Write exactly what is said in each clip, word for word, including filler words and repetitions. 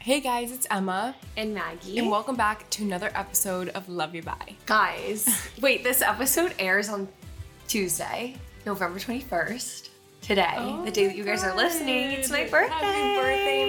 Hey guys, it's Emma. And Maggie. And welcome back to another episode of Love You Bye. Guys, wait, this episode airs on Tuesday, November twenty-first. Today, oh the day that you guys God. are listening. It's my birthday. Happy birthday,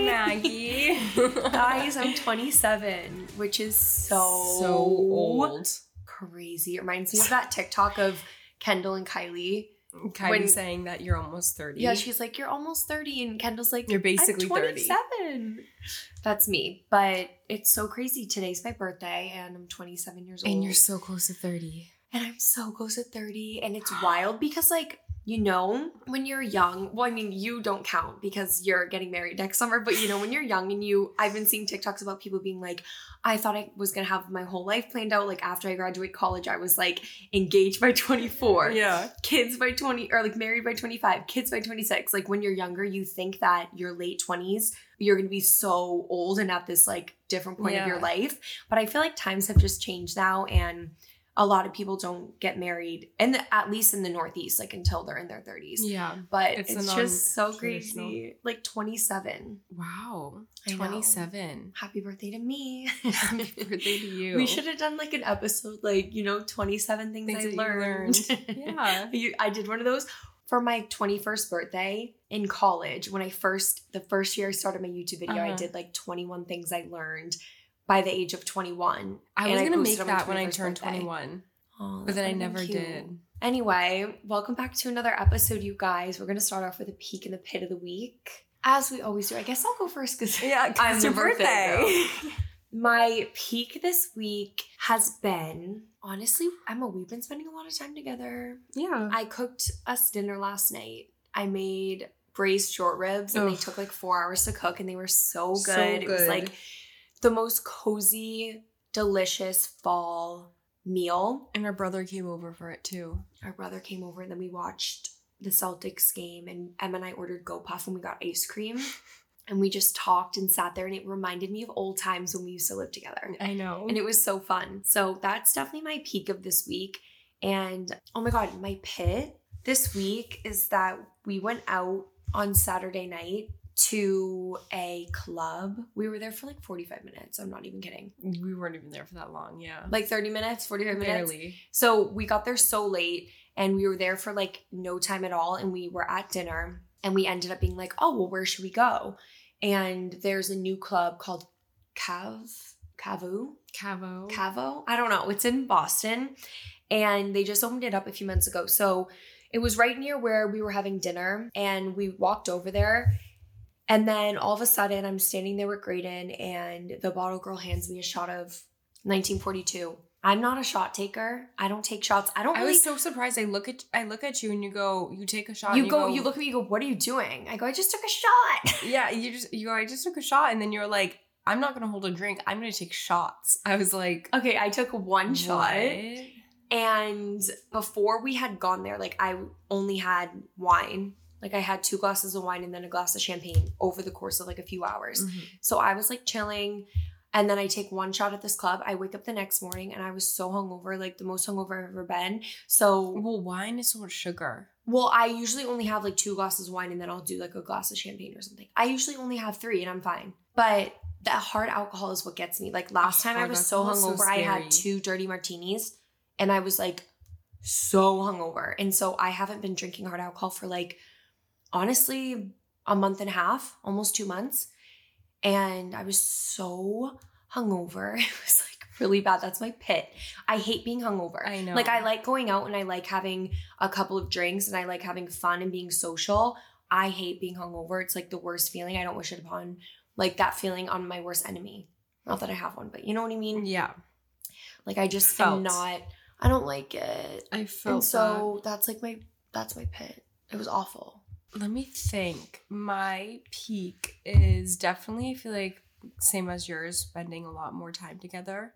Maggie. Guys, I'm twenty-seven, which is so, so old. Crazy. It reminds me of that TikTok of Kendall and Kylie. Kylie when, saying that you're almost thirty. Yeah, she's like, you're almost thirty. And Kendall's like, you're basically I'm twenty-seven. thirty. That's me. But it's so crazy. Today's my birthday and I'm twenty-seven years old. And you're so close to thirty. And I'm so close to thirty. And it's wild because, like, you know, when you're young, well, I mean, you don't count because you're getting married next summer, but you know, when you're young and you, I've been seeing TikToks about people being like, I thought I was going to have my whole life planned out. Like after I graduate college, I was like engaged by twenty-four, yeah, kids by twenty, or like married by twenty-five, kids by twenty-six. Like when you're younger, you think that your late twenties, you're going to be so old and at this like different point yeah. of your life. But I feel like times have just changed now, and a lot of people don't get married, and at least in the Northeast, like until they're in their thirties. Yeah. But it's, it's just so crazy. Like twenty-seven. Wow. twenty-seven. Happy birthday to me. Happy birthday to you. We should have done like an episode, like, you know, twenty-seven things, things I learned. learned. Yeah. I did one of those for my twenty-first birthday in college. When I first, the first year I started my YouTube video, uh-huh. I did like twenty-one things I learned by the age of twenty-one. I was going to make that when I turned birthday. twenty-one. Oh, but then I never cute. did. Anyway, welcome back to another episode, you guys. We're going to start off with a peek in the pit of the week. As we always do. I guess I'll go first because yeah, I'm your birthday. birthday. My peak this week has been, honestly, Emma, we've been spending a lot of time together. Yeah. I cooked us dinner last night. I made braised short ribs and Ugh. they took like four hours to cook and they were so good. So good. It was like the most cozy, delicious fall meal. And our brother came over for it too. Our brother came over and then we watched the Celtics game and Emma and I ordered GoPuff and we got ice cream. And we just talked and sat there and it reminded me of old times when we used to live together. I know. And it was so fun. So that's definitely my peak of this week. And oh my God, my pit this week is that we went out on Saturday night to a club. We were there for like forty-five minutes. I'm not even kidding. We weren't even there for that long, yeah. Like thirty minutes, forty-five minutes. Barely. So we got there so late and we were there for like no time at all. And we were at dinner and we ended up being like, oh, well, where should we go? And there's a new club called Cav, Cavu? Cavo. Cavo? I don't know. It's in Boston. And they just opened it up a few months ago. So it was right near where we were having dinner. And we walked over there. And then all of a sudden, I'm standing there with Graydon, and the bottle girl hands me a shot of nineteen forty-two. I'm not a shot taker. I don't take shots. I don't. I really, was so surprised. I look at I look at you, and you go, you take a shot. You, and you go, go. You look at me. You go. What are you doing? I go. I just took a shot. Yeah, you just you go. I just took a shot, and then you're like, I'm not gonna hold a drink. I'm gonna take shots. I was like, okay, I took one what? shot. And before we had gone there, like I only had wine. Like I had two glasses of wine and then a glass of champagne over the course of like a few hours. Mm-hmm. So I was like chilling. And then I take one shot at this club. I wake up the next morning and I was so hungover, like the most hungover I've ever been. So well, wine is so much sugar. Well, I usually only have like two glasses of wine and then I'll do like a glass of champagne or something. I usually only have three and I'm fine. But the hard alcohol is what gets me. Like last time I was so hungover, so I had two dirty martinis and I was like so hungover. And so I haven't been drinking hard alcohol for like honestly a month and a half, almost two months. And I was so hungover. It was like really bad. That's my pit. I hate being hungover. I know. Like I like going out and I like having a couple of drinks and I like having fun and being social. I hate being hungover. It's like the worst feeling. I don't wish it upon like that feeling on my worst enemy. Not that I have one, but you know what I mean? Yeah. Like I just felt. am not, I don't like it. I felt And so that. that's like my, that's my pit. It was awful. Let me think. My peak is definitely, I feel like, same as yours, spending a lot more time together.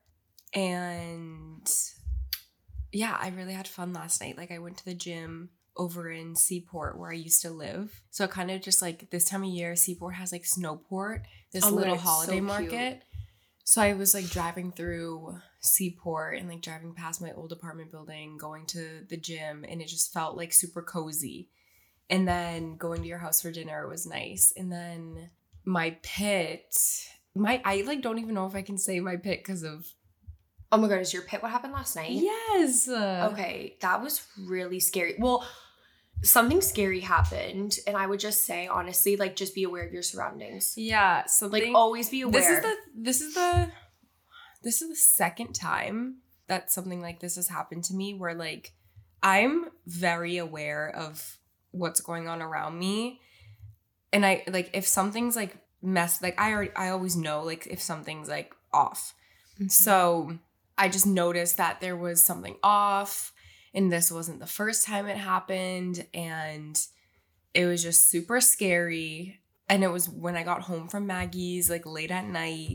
And yeah, I really had fun last night. Like I went to the gym over in Seaport where I used to live. So it kind of just like this time of year, Seaport has like Snowport, this oh, little it's holiday so market. Cute. So I was like driving through Seaport and like driving past my old apartment building, going to the gym, and it just felt like super cozy. And then going to your house for dinner was nice. And then my pit my I like don't even know if I can say my pit because of. Oh my god, is your pit what happened last night? Yes. Okay, that was really scary. Well, something scary happened, and I would just say honestly, like just be aware of your surroundings. Yeah, so like always be aware. This is the this is the this is the second time that something like this has happened to me where like I'm very aware of what's going on around me. And I like if something's like messed, like I already I always know like if something's like off. Mm-hmm. So I just noticed that there was something off, and this wasn't the first time it happened, and it was just super scary. And it was when I got home from Maggie's like late at night,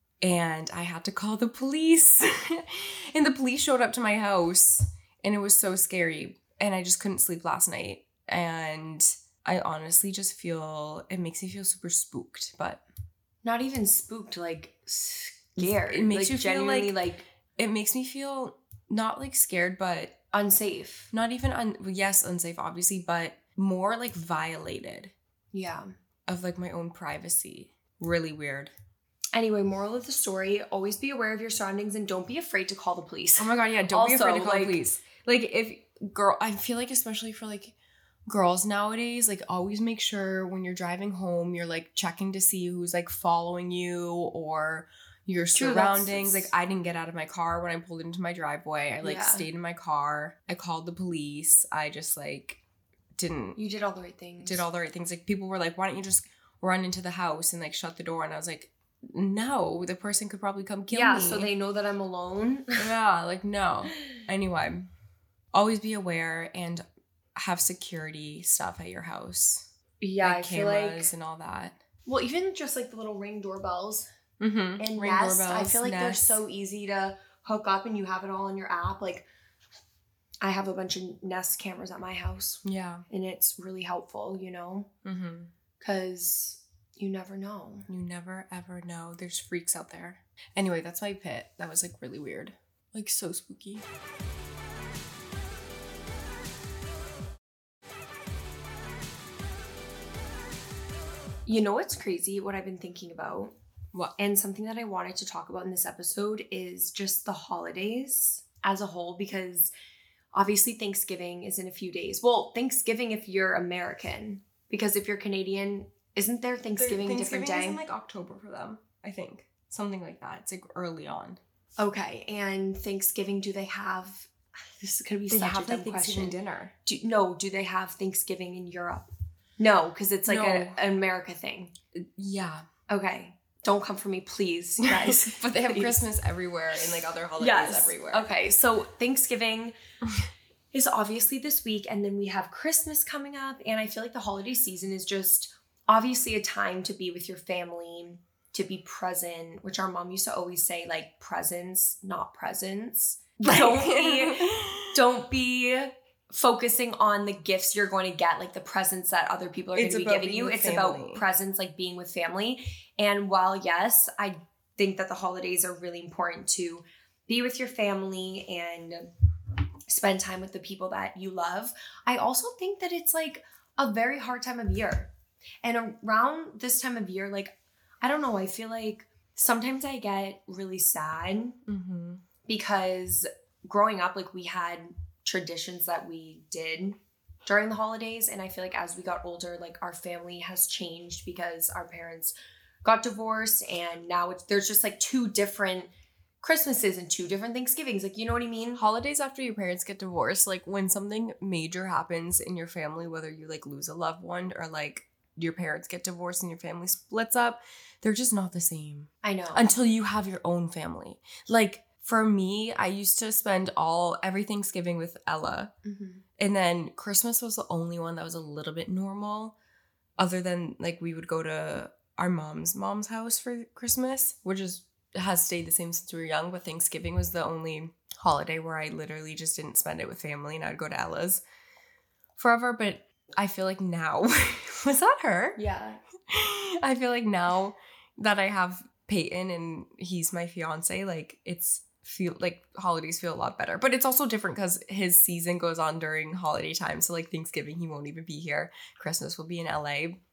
and I had to call the police. And the police showed up to my house, and it was so scary, and I just couldn't sleep last night. And I honestly just feel, it makes me feel super spooked, but not even spooked, like scared. It makes like, you feel like, like it makes me feel not like scared, but unsafe. Not even, un- yes, unsafe, obviously, but more like violated. Yeah. Of like my own privacy. Really weird. Anyway, moral of the story, always be aware of your surroundings and don't be afraid to call the police. Oh my god, yeah, don't also, be afraid to call like, the police. Like if, girl, I feel like especially for like girls nowadays, like always make sure when you're driving home, you're like checking to see who's like following you or your True, surroundings. Like I didn't get out of my car when I pulled into my driveway. I like yeah. stayed in my car. I called the police. I just like didn't. You did all the right things. Did all the right things. Like people were like, why don't you just run into the house and like shut the door? And I was like, no, the person could probably come kill yeah, me. Yeah, so they know that I'm alone. Yeah, like no. Anyway, always be aware and have security stuff at your house. Yeah, like I cameras feel like, and all that. Well, even just like the little Ring doorbells. Mm-hmm. And Ring Nest, doorbells, I feel like Nest. they're so easy to hook up and you have it all in your app. Like I have a bunch of Nest cameras at my house. Yeah. And it's really helpful, you know? Mm-hmm. Because you never know. You never, ever know. There's freaks out there. Anyway, that's my pit. That was like really weird. Like so spooky. You know what's crazy? What I've been thinking about? What? And something that I wanted to talk about in this episode is just the holidays as a whole, because obviously Thanksgiving is in a few days. Well, Thanksgiving if you're American, because if you're Canadian, isn't there Thanksgiving, Thanksgiving a different day? Thanksgiving is in like October for them, I think. Something like that. It's like early on. Okay. And Thanksgiving, do they have, this is going to be they such have a dumb like Thanksgiving question. dinner. Do, no, do they have Thanksgiving in Europe? No, because it's like no. a, an America thing. Yeah. Okay. Don't come for me, please, you guys. But they have please. Christmas everywhere and like other holidays yes. everywhere. Okay, so Thanksgiving is obviously this week, and then we have Christmas coming up, and I feel like the holiday season is just obviously a time to be with your family, to be present, which our mom used to always say, like, presents, not presents. Don't be, don't be focusing on the gifts you're going to get, like the presents that other people are it's going to be giving you. It's family. About presents, like being with family. And while, yes, I think that the holidays are really important to be with your family and spend time with the people that you love, I also think that it's like a very hard time of year. And around this time of year, like, I don't know, I feel like sometimes I get really sad mm-hmm. because growing up, like, we had traditions that we did during the holidays, and I feel like as we got older, like, our family has changed because our parents got divorced, and now it's, there's just like two different Christmases and two different Thanksgivings, like, you know what I mean? Holidays after your parents get divorced, like when something major happens in your family, whether you like lose a loved one or like your parents get divorced and your family splits up, they're just not the same. I know. Until you have your own family. Like, for me, I used to spend all every Thanksgiving with Ella. Mm-hmm. And then Christmas was the only one that was a little bit normal. Other than, like, we would go to our mom's mom's house for Christmas, which is has stayed the same since we were young. But Thanksgiving was the only holiday where I literally just didn't spend it with family, and I'd go to Ella's forever. But I feel like now, was that her? Yeah. I feel like now that I have Peyton and he's my fiance, like, it's feel like holidays feel a lot better. But it's also different because his season goes on during holiday time. So like Thanksgiving, he won't even be here. Christmas will be in L A.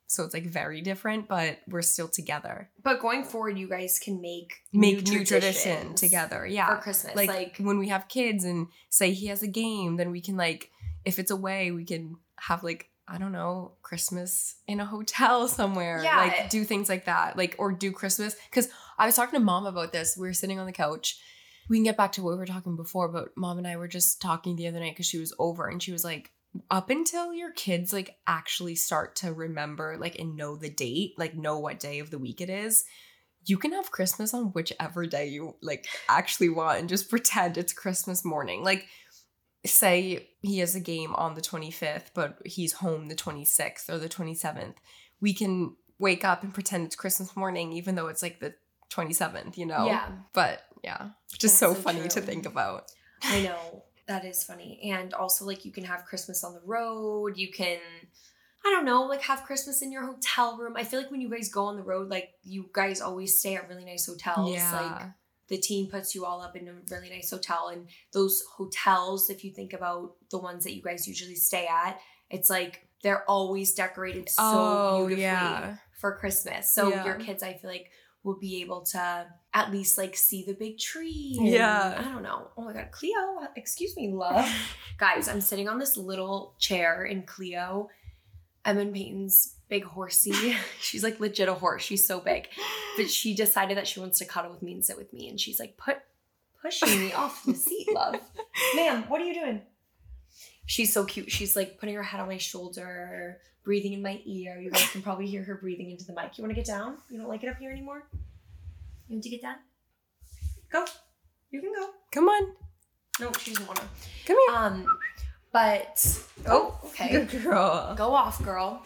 So it's like very different, but we're still together. But going forward, you guys can make make new, new tradition together. Yeah. For Christmas. Like, like when we have kids and say he has a game, then we can like, if it's away, we can have like, I don't know, Christmas in a hotel somewhere. Yeah. Like do things like that. Like, or do Christmas. Cause I was talking to mom about this. We were sitting on the couch. We can get back to what we were talking before, but mom and I were just talking the other night because she was over and she was like, up until your kids like actually start to remember like and know the date, like know what day of the week it is, you can have Christmas on whichever day you like actually want and just pretend it's Christmas morning. Like say he has a game on the twenty-fifth, but he's home the twenty-sixth or the twenty-seventh. We can wake up and pretend it's Christmas morning even though it's like the twenty-seventh, you know? Yeah. But yeah, just so, so funny true. to think about. I know. That is funny. And also, like, you can have Christmas on the road. You can, I don't know, like, have Christmas in your hotel room. I feel like when you guys go on the road, like, you guys always stay at really nice hotels. Yeah. Like, the team puts you all up in a really nice hotel. And those hotels, if you think about the ones that you guys usually stay at, it's like they're always decorated so oh, beautifully yeah. for Christmas. So yeah. your kids, I feel like, will be able to at least like see the big tree. And, yeah. I don't know. Oh my God. Cleo, excuse me, love. Guys, I'm sitting on this little chair in Cleo, Emma and Peyton's big horsey. She's like legit a horse. She's so big. But she decided that she wants to cuddle with me and sit with me. And she's like, put pushing me off the seat, love. Ma'am, what are you doing? She's so cute. She's like putting her head on my shoulder, breathing in my ear. You guys can probably hear her breathing into the mic. You want to get down? You don't like it up here anymore? You want to get down? Go. You can go. Come on. No, she doesn't want to. Come here. Um, but, oh, okay. Good girl. Go off, girl.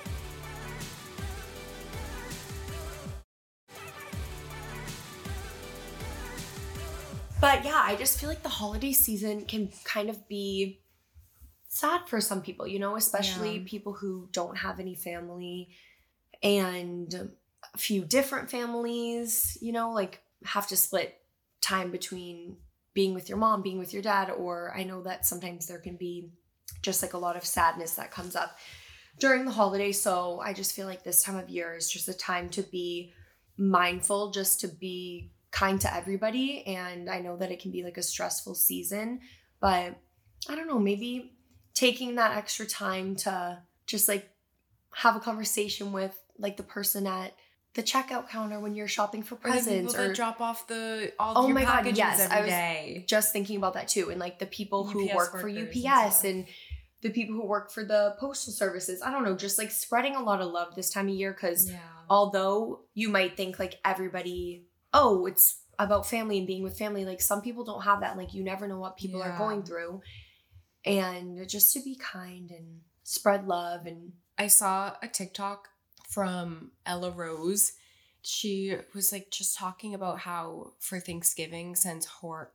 But yeah, I just feel like the holiday season can kind of be sad for some people, you know, especially yeah. people who don't have any family and a few different families, you know, like have to split time between being with your mom, being with your dad, or I know that sometimes there can be just like a lot of sadness that comes up during the holidays. So I just feel like this time of year is just a time to be mindful, just to be kind to everybody. And I know that it can be like a stressful season, but I don't know, maybe taking that extra time to just like have a conversation with like the person at the checkout counter when you're shopping for presents, or, or that drop off the all oh of your my packages God, yes, every I was day. Just thinking about that too, and like the people who U P S work for U P S and, and the people who work for the postal services. I don't know, just like spreading a lot of love this time of year, because yeah. although you might think like everybody, oh, it's about family and being with family, like some people don't have that. Like you never know what people yeah. are going through, and just to be kind and spread love. And I saw a TikTok from Ella Rose. She was like just talking about how for Thanksgiving, since her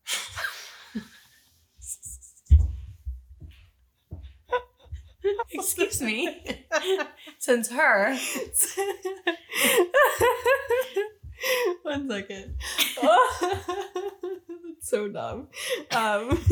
excuse me, since her one second. Oh, that's so dumb. Um,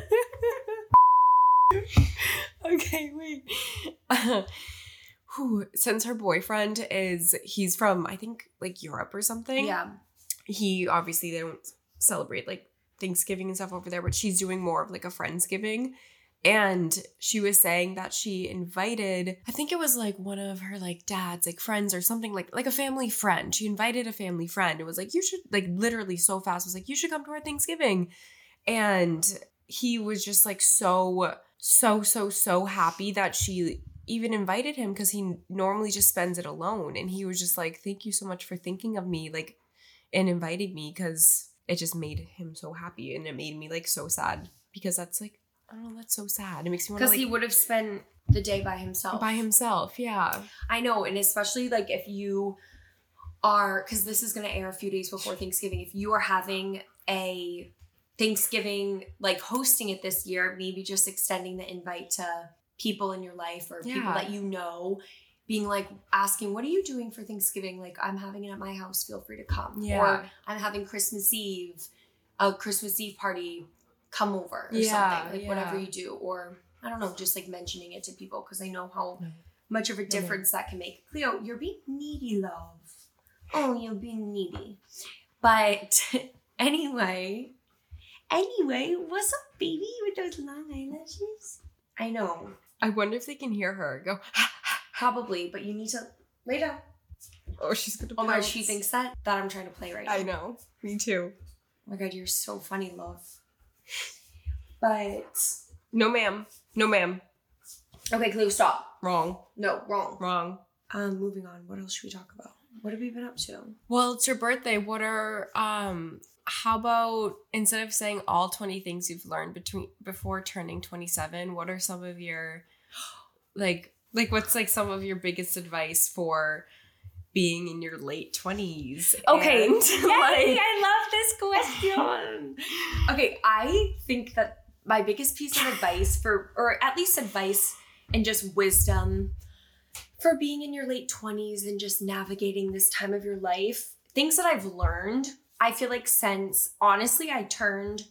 okay, wait. Uh, who, since her boyfriend is, he's from, I think, like Europe or something. Yeah. He, obviously, they don't celebrate, like, Thanksgiving and stuff over there, but she's doing more of, like, a Friendsgiving. And she was saying that she invited, I think it was, like, one of her, like, dad's, like, friends or something, like, like a family friend. She invited a family friend. It was like, you should, like, literally so fast, was like, you should come to our Thanksgiving. And he was just, like, so, so, so, so happy that she even invited him, because he normally just spends it alone. And he was just like, thank you so much for thinking of me, like, and inviting me, because it just made him so happy. And it made me, like, so sad, because that's, like, I don't know, that's so sad. It makes me want to, like, because he would have spent the day by himself. By himself, yeah. I know, and especially, like, if you are, because this is going to air a few days before Thanksgiving, if you are having a Thanksgiving, like, hosting it this year, maybe just extending the invite to people in your life, or yeah. people that you know, being like, asking, what are you doing for Thanksgiving? Like, I'm having it at my house, feel free to come. Yeah. Or I'm having Christmas Eve, a Christmas Eve party, come over, or yeah, something, like, yeah. whatever you do. Or I don't know, just like mentioning it to people, because I know how much of a difference mm-hmm. that can make. Cleo, you're being needy, love. Oh, you're being needy. But anyway, anyway, what's up, baby, with those long eyelashes? I know. I wonder if they can hear her go. Probably, but you need to lay down. Oh, she's gonna. Oh my God, she thinks that that I'm trying to play right now. I know. Me too. Oh my God, you're so funny, love. But no, ma'am. No, ma'am. Okay, Cleo, stop. Wrong. No, wrong. Wrong. Um, moving on. What else should we talk about? What have we been up to? Well, it's your birthday. What are um? How about instead of saying all twenty things you've learned between before turning twenty-seven, what are some of your like like what's like some of your biggest advice for being in your late twenties? Okay. And, Yay, like, I love this question. Okay, I think that my biggest piece of advice for, or at least advice and just wisdom for being in your late twenties and just navigating this time of your life, things that I've learned, I feel like since, honestly, I turned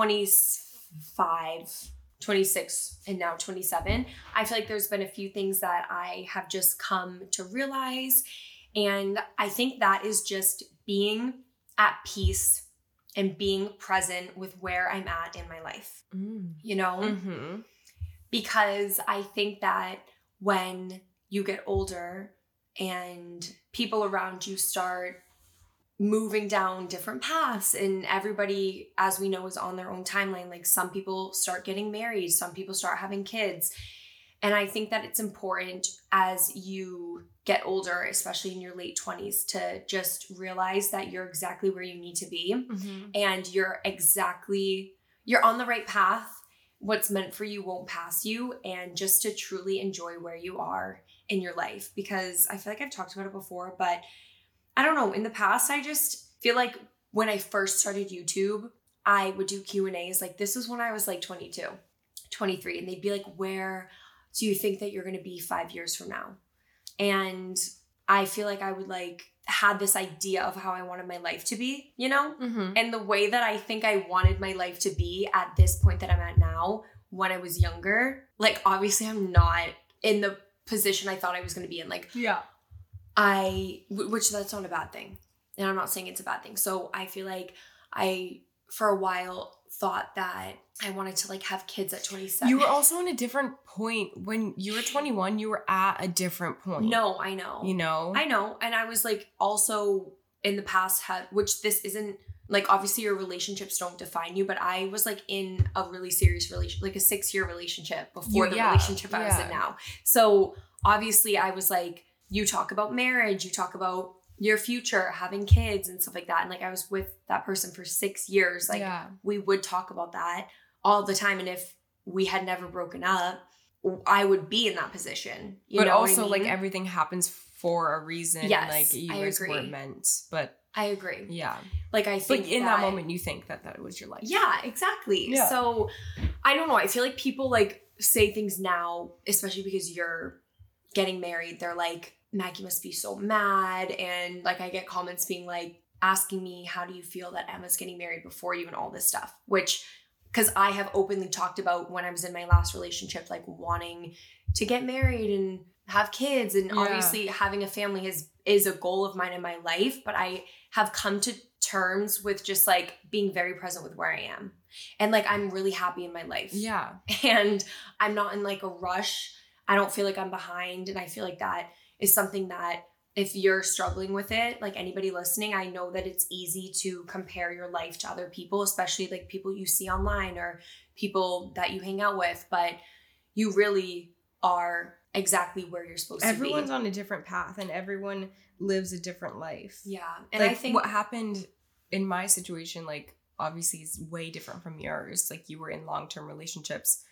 twenty-five, twenty-six, and now twenty-seven, I feel like there's been a few things that I have just come to realize. And I think that is just being at peace and being present with where I'm at in my life, mm. you know? Mm-hmm. Because I think that when you get older and people around you start moving down different paths and everybody, as we know, is on their own timeline. Like some people start getting married, some people start having kids. And I think that it's important as you get older, especially in your late twenties, to just realize that you're exactly where you need to be mm-hmm. and you're exactly, you're on the right path. What's meant for you won't pass you, and just to truly enjoy where you are in your life. Because I feel like I've talked about it before, but I don't know, in the past, I just feel like when I first started YouTube, I would do Q and A's. Like this was when I was like twenty-two, twenty-three, and they'd be like, where do you think that you're going to be five years from now? And I feel like I would like had this idea of how I wanted my life to be, you know? Mm-hmm. And the way that I think I wanted my life to be at this point that I'm at now, when I was younger, like obviously I'm not in the position I thought I was going to be in. Like, yeah, I, which that's not a bad thing. And I'm not saying it's a bad thing. So I feel like I, for a while, thought that I wanted to like have kids at twenty-seven. You were also in a different point. When you were twenty-one, you were at a different point. No, I know. You know? I know. And I was like also in the past had, which this isn't like, obviously your relationships don't define you, but I was like in a really serious relationship, like a six year relationship before you, the yeah, relationship I yeah. was in now. So obviously I was like, you talk about marriage, you talk about your future, having kids and stuff like that. And like, I was with that person for six years. Like yeah. we would talk about that all the time. And if we had never broken up, I would be in that position. You but know also what I mean? like everything happens for a reason. Yes, like you I guys agree. weren't meant, but I agree. Yeah. Like I think But in that, that moment you think that that was your life. Yeah, exactly. Yeah. So I don't know. I feel like people like say things now, especially because you're getting married. They're like, Maggie must be so mad. And like I get comments being like, asking me, how do you feel that Emma's getting married before you and all this stuff? Which, because I have openly talked about when I was in my last relationship, like wanting to get married and have kids. And yeah. obviously having a family is, is a goal of mine in my life. But I have come to terms with just like being very present with where I am. And like, I'm really happy in my life. Yeah. And I'm not in like a rush. I don't feel like I'm behind. And I feel like that is something that if you're struggling with it, like anybody listening, I know that it's easy to compare your life to other people, especially like people you see online or people that you hang out with, but you really are exactly where you're supposed Everyone's to be. Everyone's on a different path and everyone lives a different life. Yeah. And like, I think what happened in my situation, like obviously is way different from yours. Like you were in long-term relationships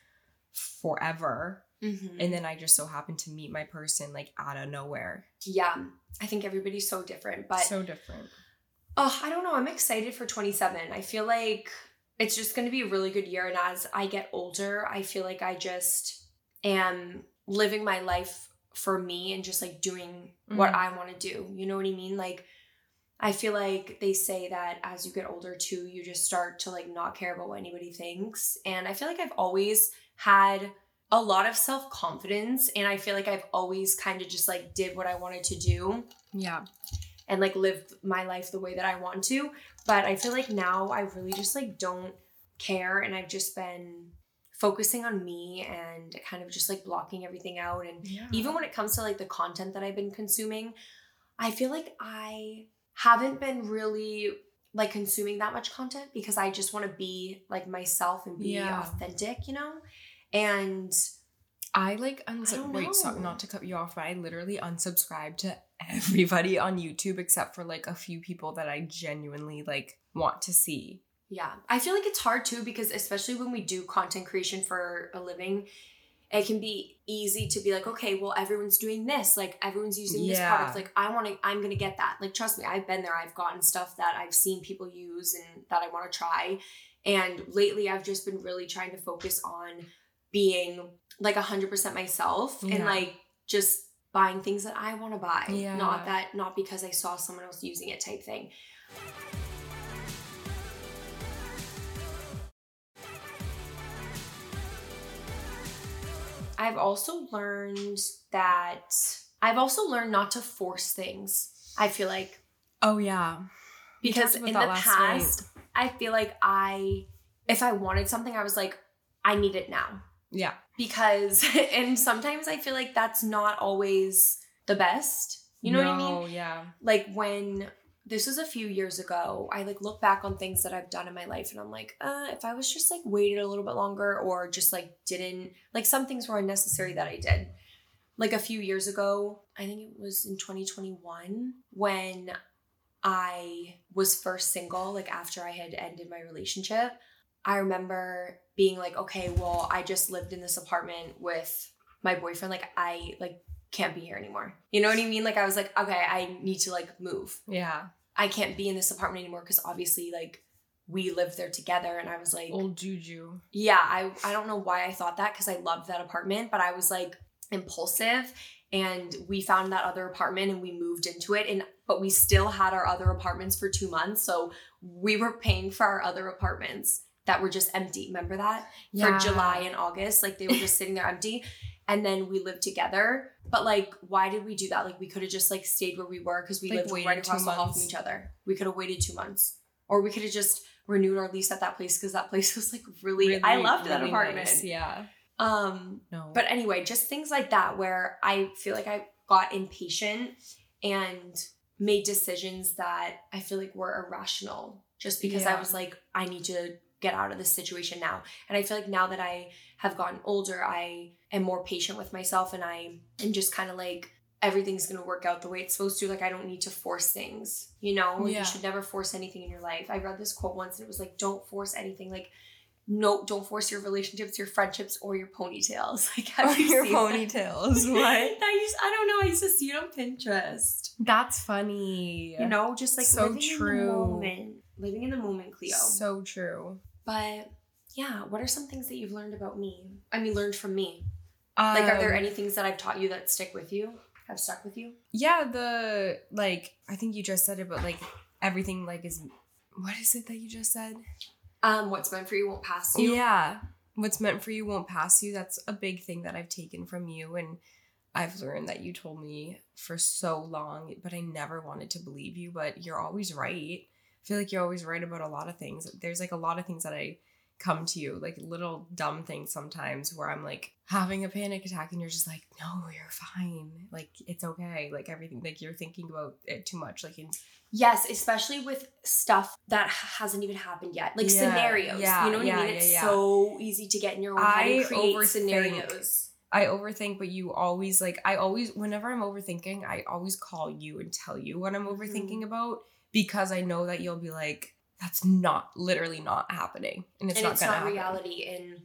forever. Mm-hmm. And then I just so happened to meet my person like out of nowhere. Yeah. I think everybody's so different, but so different. Oh, I don't know. I'm excited for twenty-seven. I feel like it's just going to be a really good year. And as I get older, I feel like I just am living my life for me and just like doing mm-hmm. what I want to do. You know what I mean? Like, I feel like they say that as you get older too, you just start to like not care about what anybody thinks. And I feel like I've always had a lot of self-confidence, and I feel like I've always kind of just like did what I wanted to do. Yeah. And like lived my life the way that I want to. But I feel like now I really just like don't care, and I've just been focusing on me and kind of just like blocking everything out. And yeah. even when it comes to like the content that I've been consuming, I feel like I haven't been really like consuming that much content because I just want to be like myself and be yeah. authentic, you know? And I like unsub- wait, sorry, not to cut you off, but I literally unsubscribed to everybody on YouTube except for like a few people that I genuinely like want to see. Yeah. I feel like it's hard too because especially when we do content creation for a living, it can be easy to be like, okay, well, everyone's doing this. Like everyone's using this yeah. product. Like I want to, I'm going to get that. Like, trust me, I've been there. I've gotten stuff that I've seen people use and that I want to try. And lately I've just been really trying to focus on being like a hundred percent myself yeah. and like just buying things that I want to buy. Yeah. Not that, not because I saw someone else using it type thing. I've also learned that I've also learned not to force things. I feel like. Oh yeah. Because in the past, night. I feel like I, if I wanted something, I was like, I need it now. Yeah. Because, and sometimes I feel like that's not always the best. You know no, what I mean? Yeah. Like when, this was a few years ago, I like look back on things that I've done in my life and I'm like, uh, if I was just like waited a little bit longer or just like didn't, like some things were unnecessary that I did. Like a few years ago, I think it was in twenty twenty-one when I was first single, like after I had ended my relationship. I remember being like, okay, well, I just lived in this apartment with my boyfriend. Like, I like can't be here anymore. You know what I mean? Like, I was like, okay, I need to like move. Yeah. I can't be in this apartment anymore because obviously like we lived there together. And I was like, old juju. Yeah. I, I don't know why I thought that because I loved that apartment, but I was like impulsive and we found that other apartment and we moved into it. And, but we still had our other apartments for two months. So we were paying for our other apartments that were just empty. Remember that? Yeah. For July and August, like they were just sitting there empty. And then we lived together. But like, why did we do that? Like we could have just like stayed where we were because we like lived right across the hall from each other. We could have waited two months. Or we could have just renewed our lease at that place because that place was like really, really I loved really that apartment. Nice. Yeah. Um, no. But anyway, just things like that where I feel like I got impatient and made decisions that I feel like were irrational just because yeah. I was like, I need to get out of this situation now. And I feel like now that I have gotten older, I am more patient with myself and I am just kind of like, everything's going to work out the way it's supposed to. Like, I don't need to force things, you know? Like, yeah. You should never force anything in your life. I read this quote once and it was like, don't force anything. Like, no, don't force your relationships, your friendships, or your ponytails. Like, have or you your seen ponytails. That? What? I, used, I don't know. I used to see it on Pinterest. That's funny. You know, just like so living true. in the moment. Living in the moment, Cleo. So true. But yeah, what are some things that you've learned about me? I mean, learned from me. Um, like, are there any things that I've taught you that stick with you? Have stuck with you? Yeah, the, like, I think you just said it, but like, everything, like, is, what is it that you just said? Um, what's meant for you won't pass you. Yeah. What's meant for you won't pass you. That's a big thing that I've taken from you. And I've learned that you told me for so long, but I never wanted to believe you, but you're always right. I feel like you're always right about a lot of things. There's like a lot of things that I come to you, like little dumb things sometimes where I'm like having a panic attack and you're just like, no, you're fine. Like, it's okay. Like everything, like you're thinking about it too much. Like in Yes, especially with stuff that hasn't even happened yet. Like yeah, scenarios. Yeah, you know what yeah, I mean? Yeah, it's yeah. so easy to get in your own head and create overthink. scenarios. I overthink, but you always like, I always, whenever I'm overthinking, I always call you and tell you what I'm overthinking mm-hmm. about because I know that you'll be like, that's not, literally not happening. And it's and not it's gonna not happen. reality. And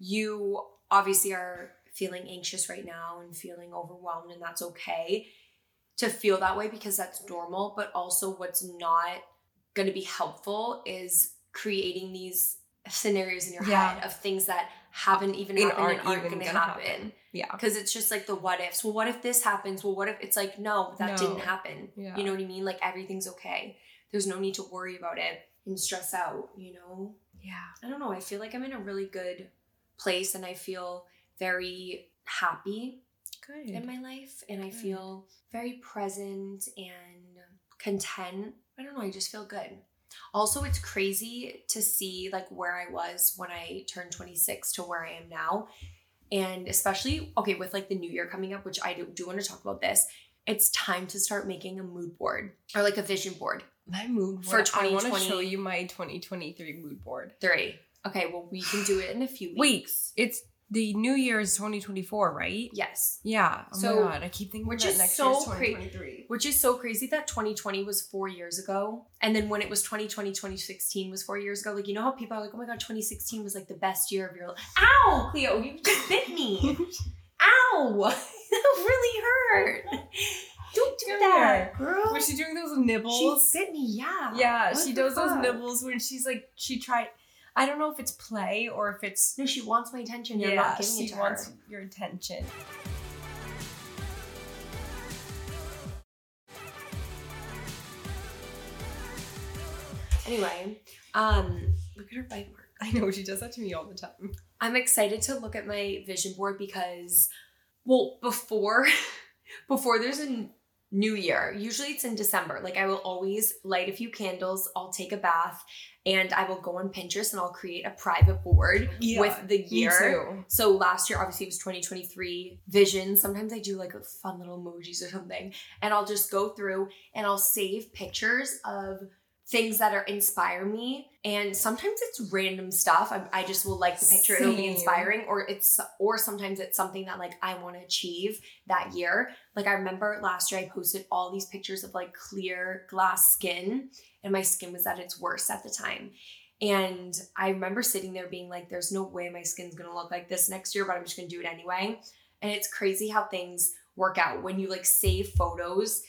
you obviously are feeling anxious right now and feeling overwhelmed, and that's okay to feel that way because that's normal. But also what's not going to be helpful is creating these scenarios in your yeah. head of things that haven't even and happened aren't and aren't going to happen. happen. Yeah. Because it's just like the what ifs. Well, what if this happens? Well, what if it's like, no, that no. didn't happen. Yeah. You know what I mean? Like everything's okay. There's no need to worry about it and stress out, you know? Yeah. I don't know. I feel like I'm in a really good place and I feel very happy Good. in my life. And I Good. feel very present and content. I don't know. I just feel good. Also, it's crazy to see like where I was when I turned twenty-six to where I am now. And especially, okay, with like the new year coming up, which I do, do want to talk about this, it's time to start making a mood board or like a vision board. My mood board. For twenty twenty. I want to show you my twenty twenty-three mood board. Three. Okay, well, we can do it in a few weeks. Wait, it's the new year is twenty twenty-four, right? Yes. Yeah. Oh so, my God, I keep thinking which that is next so year's twenty twenty-three. Which is so crazy that twenty twenty was four years ago. And then when it was twenty twenty, twenty sixteen was four years ago. Like, you know how people are like, oh my God, twenty sixteen was like the best year of your life. Ow, Cleo, you just bit me. Ow, that really hurt. Don't do Come that, here. girl. Was she doing those nibbles? She bit me, yeah. Yeah, What she the does those fuck? nibbles when she's like, she tried, I don't know if it's play or if it's, No, she wants my attention. You're yeah, not giving she it to wants her. your attention. Anyway, um, look at her bite mark. I know, she does that to me all the time. I'm excited to look at my vision board because, well, before, before there's a n- new year, usually it's in December. Like I will always light a few candles, I'll take a bath, and I will go on Pinterest and I'll create a private board Yeah, with the me year. too. So last year, obviously it was twenty twenty-three vision. Sometimes I do like a fun little emojis or something, and I'll just go through and I'll save pictures of things that are inspire me. And sometimes it's random stuff. I, I just will like the picture. It'll be Same. inspiring, or it's, or sometimes it's something that like I want to achieve that year. Like I remember last year I posted all these pictures of like clear glass skin, and my skin was at its worst at the time. And I remember sitting there being like, there's no way my skin's going to look like this next year, but I'm just going to do it anyway. And it's crazy how things work out when you like save photos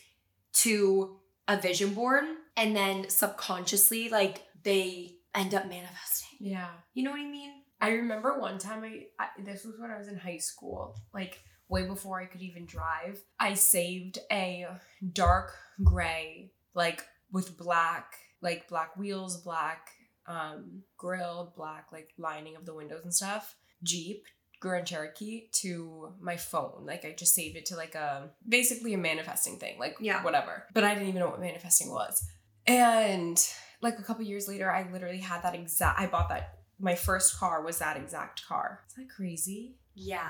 to a vision board, and then subconsciously like they end up manifesting. Yeah. You know what I mean? I remember one time I, I this was when I was in high school, like way before I could even drive. I saved a dark gray, like with black, like black wheels, black um grill, black like lining of the windows and stuff, Jeep Grand Cherokee, to my phone. Like I just saved it to like a basically a manifesting thing, like Yeah. whatever. But I didn't even know what manifesting was. And like a couple years later, I literally had that exact. I bought that. My first car was that exact car. Isn't that crazy? Yeah.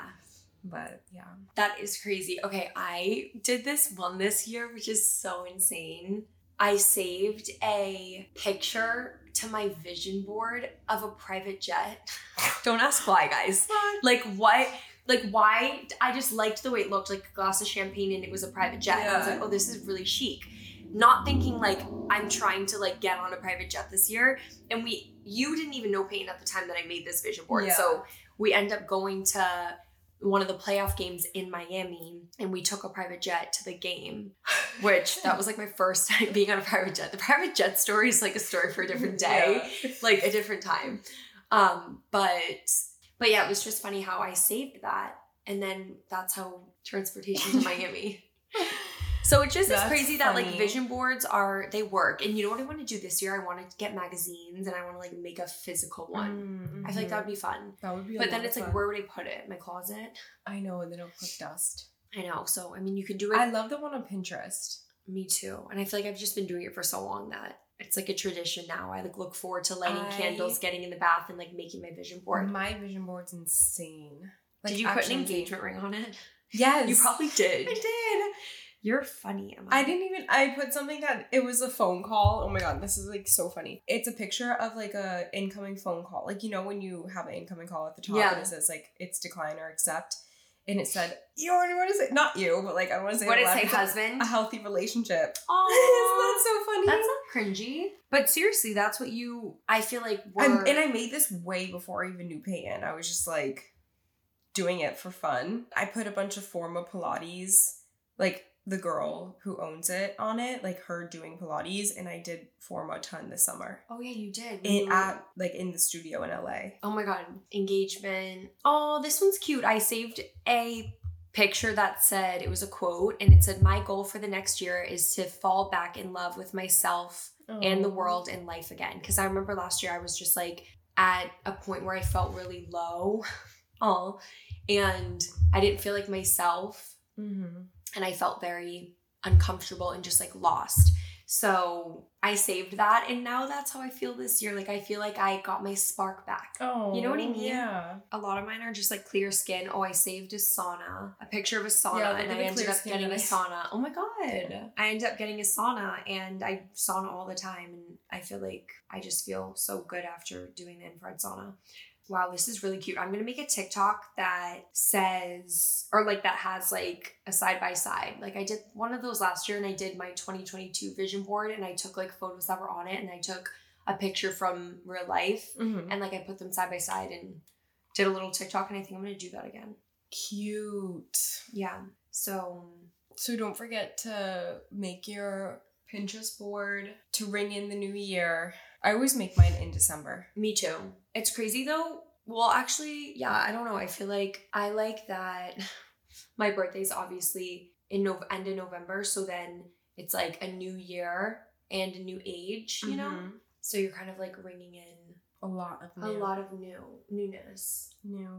But yeah. That is crazy. Okay, I did this one this year, which is so insane. I saved a picture to my vision board of a private jet. Don't ask why, guys. Like, what? Like, why? I just liked the way it looked, like a glass of champagne, and it was a private jet. And I was Yeah. like, oh, this is really chic. Not thinking, like, I'm trying to, like, get on a private jet this year. And we, you didn't even know, Peyton, at the time that I made this vision board. Yeah. So we end up going to one of the playoff games in Miami, and we took a private jet to the game, which that was like my first time being on a private jet. The private jet story is like a story for a different day, Yeah. like a different time. Um, but, but yeah, it was just funny how I saved that. And then that's how transportation to Miami. So it just That's is crazy that like funny. vision boards are, they work. And you know what I want to do this year? I want to get magazines, and I want to like make a physical one. Mm, I feel like that mhm. would be fun. That would be. a But then lot it's of like, fun. where would I put it? My closet? I know, and then it'll collect dust. I know. So, I mean, you can do it. I love the one on Pinterest. Me too. And I feel like I've just been doing it for so long that it's like a tradition now. I like look forward to lighting I- candles, getting in the bath, and like making my vision board. My vision board's insane. Like, Did you put actually- an engagement ring on it? Yes, You probably did. I did. You're funny, Emma. I didn't even. I put something that it was a phone call. Oh my god, this is like so funny. It's a picture of like a incoming phone call. Like, you know when you have an incoming call at the top Yeah. and it says like it's decline or accept, and it said you already want to say not you, but like I don't want to say What did it it loud. say, It's a- husband? A healthy relationship. Aww. Isn't that so funny? That's not cringy. But seriously, that's what you, I feel like were. I'm, and I made this way before I even knew Peyton. I was just like doing it for fun. I put a bunch of Forma Pilates, like the girl who owns it on it, like her doing Pilates, and I did Forma a ton this summer. Oh yeah, you did. In, You- at like in the studio in L A. Oh my god, engagement. Oh, this one's cute. I saved a picture that said, it was a quote, and it said, my goal for the next year is to fall back in love with myself and the world and life again. Because I remember last year I was just like at a point where I felt really low. Oh, and I didn't feel like myself. Mm-hmm. And I felt very uncomfortable and just like lost. So I saved that, and now that's how I feel this year. Like I feel like I got my spark back. Oh, you know what I mean? Yeah. A lot of mine are just like clear skin. Oh, I saved a sauna, a picture of a sauna, yeah, and I ended up getting a sauna. Oh my god. I ended up getting a sauna, and I sauna all the time, and I feel like I just feel so good after doing the infrared sauna. Wow, this is really cute. I'm going to make a TikTok that says, or like that has like a side by side. Like I did one of those last year, and I did my twenty twenty-two vision board, and I took like photos that were on it, and I took a picture from real life, mm-hmm. and like I put them side by side and did a little TikTok, and I think I'm going to do that again. Cute. Yeah. So. So don't forget to make your Pinterest board to ring in the new year. I always make mine in December. Me too. It's crazy though. Well, actually, yeah, I don't know. I feel like I like that my birthday's obviously in no- end of November. So then it's like a new year and a new age, you mm-hmm. know? So you're kind of like ringing in a lot of new. A lot of new. Newness. New.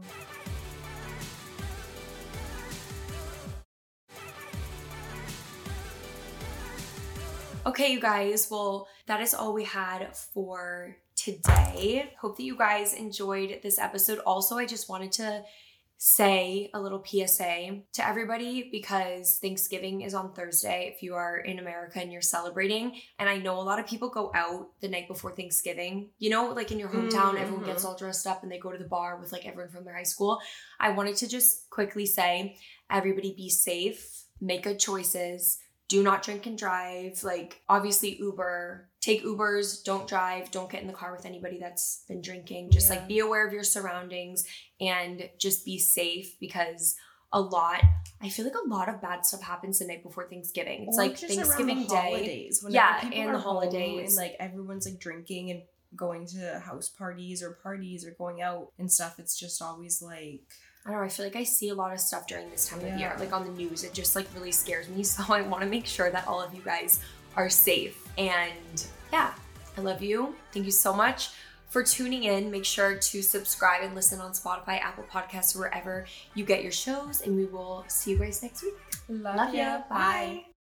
Okay, you guys, well, that is all we had for today. Hope that you guys enjoyed this episode. Also, I just wanted to say a little P S A to everybody because Thanksgiving is on Thursday if you are in America and you're celebrating. And I know a lot of people go out the night before Thanksgiving. You know, like in your hometown, mm-hmm. everyone gets all dressed up and they go to the bar with like everyone from their high school. I wanted to just quickly say, everybody be safe, make good choices. Do not drink and drive. Like, obviously, Uber. Take Ubers. Don't drive. Don't get in the car with anybody that's been drinking. Just, yeah. like, be aware of your surroundings and just be safe because a lot, I feel like a lot of bad stuff happens the night before Thanksgiving. It's, or like, Thanksgiving the Day. Holidays, yeah, and the holidays. And, like, everyone's, like, drinking and going to house parties or parties or going out and stuff. It's just always, like... I don't know, I feel like I see a lot of stuff during this time yeah. of year, like on the news. It just like really scares me. So I want to make sure that all of you guys are safe. And yeah, I love you. Thank you so much for tuning in. Make sure to subscribe and listen on Spotify, Apple Podcasts, wherever you get your shows. And we will see you guys next week. Love, love ya. Bye. Bye.